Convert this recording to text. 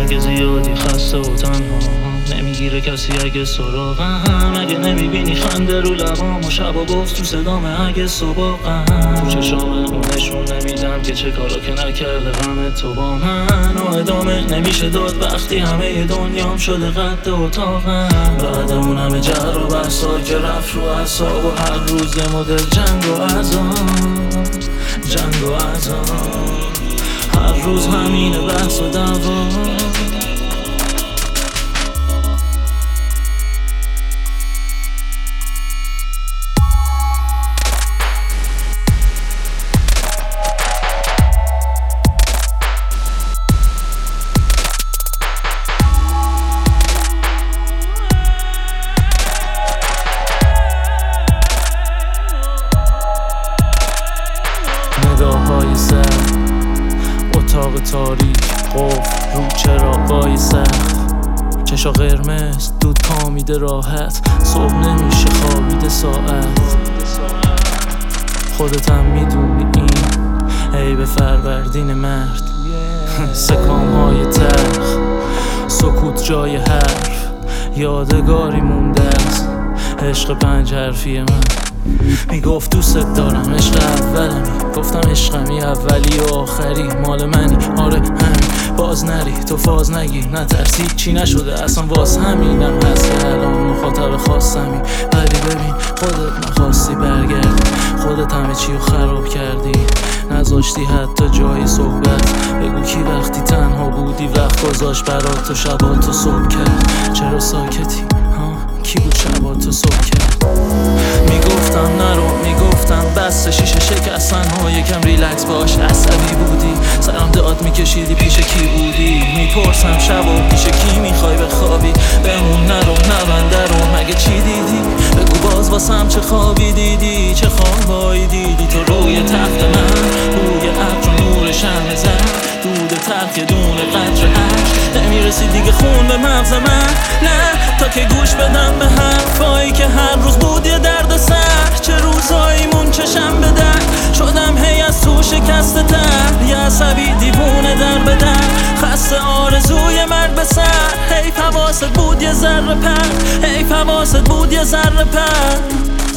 که زیادی خسته و تنها نمیگیره کسی اگه سراغم. اگه نمیبینی خنده رو لبام و شبا گفت تو صدامه اگه صباقم. تو چشام اون نشون نمیدم که چه کارا که نکرده غم تو با من. و ادامه نمیشه داد وقتی همه دنیام شده قد اتاقم. بعد اون همه جر و بحثا که رفت رو اعصاب و هر روز یه مدل جنگ و عذاب هر روز همینه بحث و دعوا. نگاه‌های سر اتاق تاریک قفل رو چراغای سخت چشا قرمز دود کامیده راحت صبح نمیشه خوابیده ساعت. خودتم میدونی این عیب فروردین مرد. سکام‌های تلخ سکوت جای حرف یادگاری مونده از عشق 5 حرفی من. میگفت دوست دارم عشق اولمی، گفتم عشقمی اولی و آخری مال منی. آره همین باز نری تو فاز نگی نترسی چی نشده اصلا واس همینم هست که الان مخاطب خواستمی. ولی ببین خودت نخواستی برگردی، خودت همه چی رو خراب کردی، نذاشتی حتی جای صحبت. بگو کی وقتی تنها بودی وقت گذاشت برات و شباتو صبح کرد. چرا ساکتی کی بود شباتو صبح کرد؟ میگفتم نرو میگفتم بس شیشه شکستن ها یکم ریلکس باش. عصبی بودی سرم داد میکشیدی پیش کی بودی؟ میپرسم شبا پیش کی میخوای بخوابی؟ بمون نرو نبنده رو مگه چی دیدی؟ بگو باز واسم چه خوابی دیدی؟ چه خوابایی دیدی تو روی تخت من؟ روی عطر و نور شمع زد دود تلخ یه دونه قطره عشق نمیرسی دیگه خون به مغز من. نه تا که گوش بدم به حرفایی که هر روز بود یه درد سر. چه روزاییمون چشم به در شدم هی از تو شکسته تر. یه عصبی دیوونه در به در خسته آرزوی مرگ به سر. حیف حواست بود یه ذره پر، حیف حواست بود یه ذره پر.